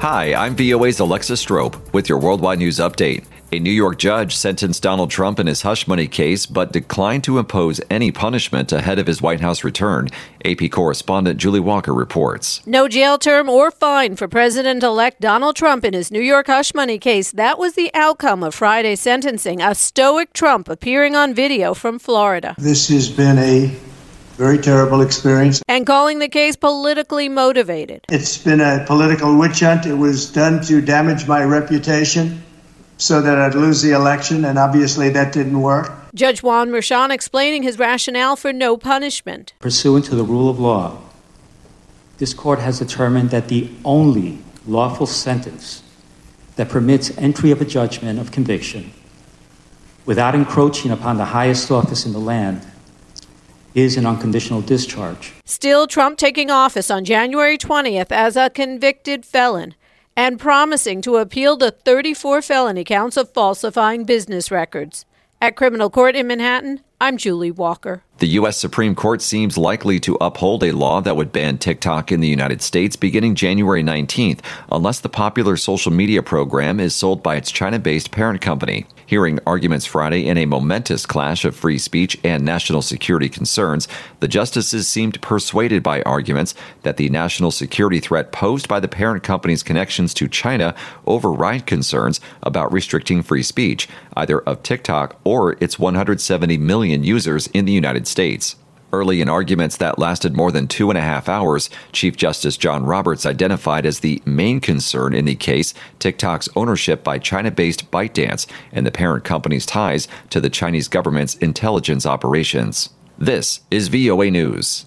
Hi, I'm VOA's Alexis Strope with your Worldwide News Update. A New York judge sentenced Donald Trump in his hush money case, but declined to impose any punishment ahead of his White House return. AP correspondent Julie Walker reports. No jail term or fine for President-elect Donald Trump in his New York hush money case. That was the outcome of Friday's sentencing, a stoic Trump appearing on video from Florida. This has been a very terrible experience. And calling the case politically motivated. It's been a political witch hunt. It was done to damage my reputation so that I'd lose the election, and obviously that didn't work. Judge Juan Merchan explaining his rationale for no punishment. Pursuant to the rule of law, this court has determined that the only lawful sentence that permits entry of a judgment of conviction without encroaching upon the highest office in the land is an unconditional discharge. Still, Trump taking office on January 20th as a convicted felon and promising to appeal the 34 felony counts of falsifying business records. At Criminal Court in Manhattan, I'm Julie Walker. The U.S. Supreme Court seems likely to uphold a law that would ban TikTok in the United States beginning January 19th, unless the popular social media program is sold by its China-based parent company. Hearing arguments Friday in a momentous clash of free speech and national security concerns, the justices seemed persuaded by arguments that the national security threat posed by the parent company's connections to China override concerns about restricting free speech, either of TikTok or its 170 million users in the United States. Early in arguments that lasted more than 2.5 hours, Chief Justice John Roberts identified as the main concern in the case TikTok's ownership by China-based ByteDance and the parent company's ties to the Chinese government's intelligence operations. This is VOA News.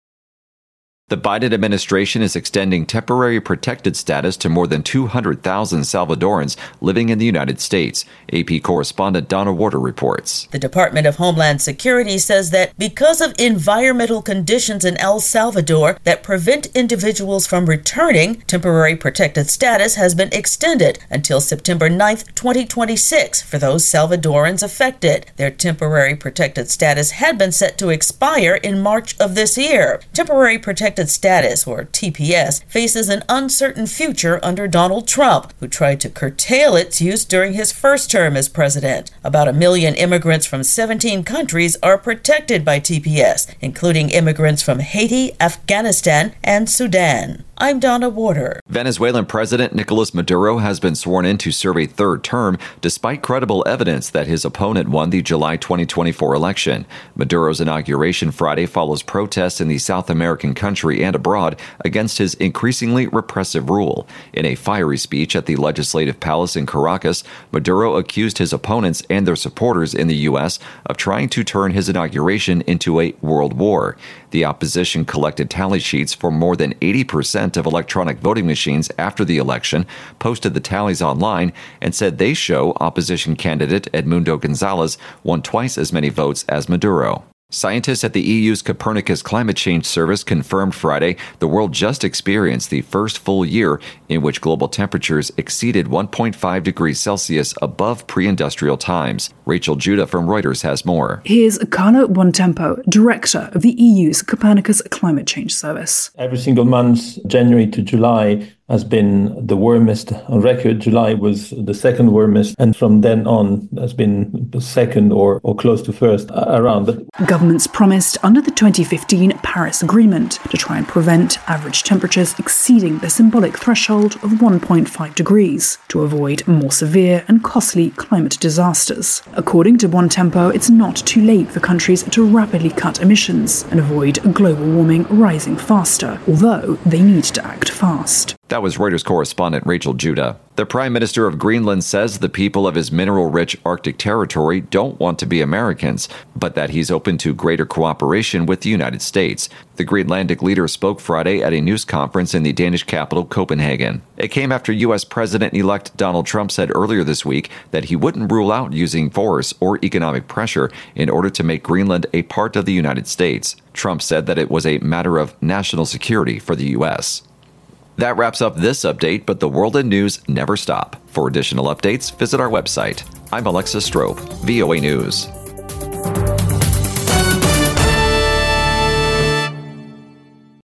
The Biden administration is extending temporary protected status to more than 200,000 Salvadorans living in the United States. AP correspondent Donna Warder reports. The Department of Homeland Security says that because of environmental conditions in El Salvador that prevent individuals from returning, temporary protected status has been extended until September 9th, 2026 for those Salvadorans affected. Their temporary protected status had been set to expire in March of this year. Temporary protected status, or TPS, faces an uncertain future under Donald Trump, who tried to curtail its use during his first term as president. About 1 million immigrants from 17 countries are protected by TPS, including immigrants from Haiti, Afghanistan, and Sudan. I'm Donna Warder. Venezuelan President Nicolas Maduro has been sworn in to serve a third term, despite credible evidence that his opponent won the July 2024 election. Maduro's inauguration Friday follows protests in the South American country and abroad against his increasingly repressive rule. In a fiery speech at the Legislative Palace in Caracas, Maduro accused his opponents and their supporters in the U.S. of trying to turn his inauguration into a world war. The opposition collected tally sheets for more than 80% of electronic voting machines after the election, posted the tallies online, and said they show opposition candidate Edmundo Gonzalez won twice as many votes as Maduro. Scientists at the EU's Copernicus Climate Change Service confirmed Friday the world just experienced the first full year in which global temperatures exceeded 1.5 degrees Celsius above pre-industrial times. Rachel Judah from Reuters has more. Here's Carlo Buontempo, director of the EU's Copernicus Climate Change Service. Every single month, January to July, has been the warmest on record. July was the second warmest, and from then on has been the second or close to first around. Governments promised under the 2015 Paris Agreement to try and prevent average temperatures exceeding the symbolic threshold of 1.5 degrees to avoid more severe and costly climate disasters. According to Buontempo, it's not too late for countries to rapidly cut emissions and avoid global warming rising faster, although they need to act fast. That was Reuters correspondent Rachel Judah. The Prime Minister of Greenland says the people of his mineral-rich Arctic territory don't want to be Americans, but that he's open to greater cooperation with the United States. The Greenlandic leader spoke Friday at a news conference in the Danish capital, Copenhagen. It came after U.S. President-elect Donald Trump said earlier this week that he wouldn't rule out using force or economic pressure in order to make Greenland a part of the United States. Trump said that it was a matter of national security for the U.S. That wraps up this update, but the world and news never stop. For additional updates, visit our website. I'm Alexis Strope, VOA News.